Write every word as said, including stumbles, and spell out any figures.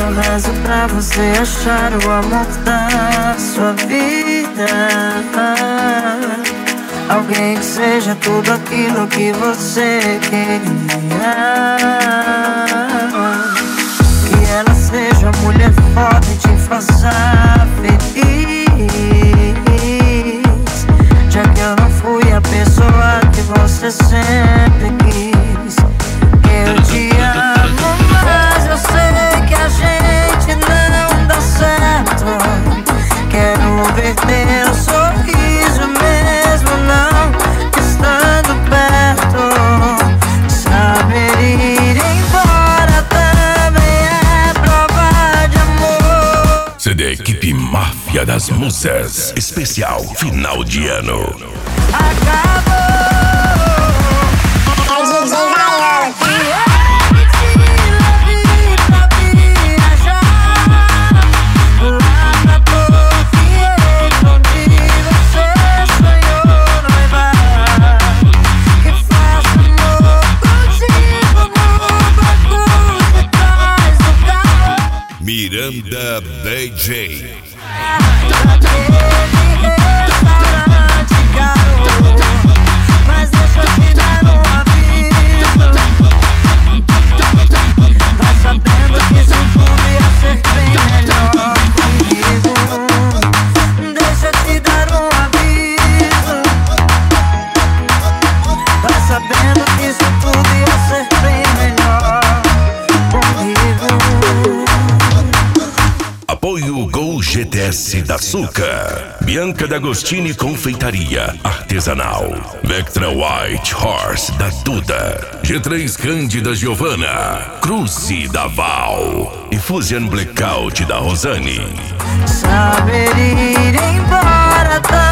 eu rezo pra você achar o amor da sua vida. Alguém que seja tudo aquilo que você queria. Que ela seja mulher forte e te faça feliz. Já que eu não fui a pessoa que você sempre quis. Eu te amo, mas eu sei que a gente não dá certo. Quero ver teu sorriso mesmo não estando perto. Saber ir embora também é prova de amor. C D Equipe Máfia das Musas, especial final de ano. Acabou. Miranda D J. Mas deixa eu te dar um aviso. Vai sabendo que isso tudo ia ser bem melhor comigo. Deixa eu te dar um aviso. Vai sabendo que isso tudo ia ser bem melhor comigo. Apoio Gol G T S da Suca, Bianca D'Agostini Confeitaria Artesanal, Vectra White Horse da Duda, G três Cândida Giovana, Cruze da Val e Fusion Blackout da Rosane. Saber ir embora.